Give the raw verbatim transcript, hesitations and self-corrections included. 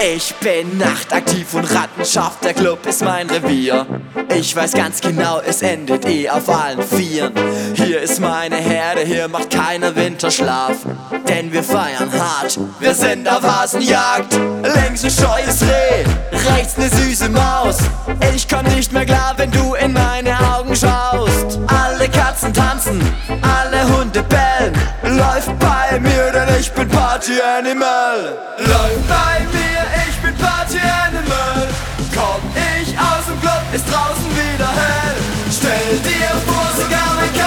Ich bin nachtaktiv und Rattenschaft, der Club ist mein Revier. Ich weiß ganz genau, es endet eh auf allen Vieren. Hier ist meine Herde, hier macht keiner Winterschlaf. Denn wir feiern hart, wir sind auf Hasenjagd. Links ein scheues Reh, rechts ne süße Maus. Ich komm nicht mehr klar, wenn du in meine Augen schaust. Alle Katzen tanzen, alle Hunde bellen. Läuft bei mir, denn ich bin Party Animal. Läuft bei mir, ich bin Party Animal. Komm ich aus dem Club, ist draußen wieder hell. Stell dir vor, sogar mein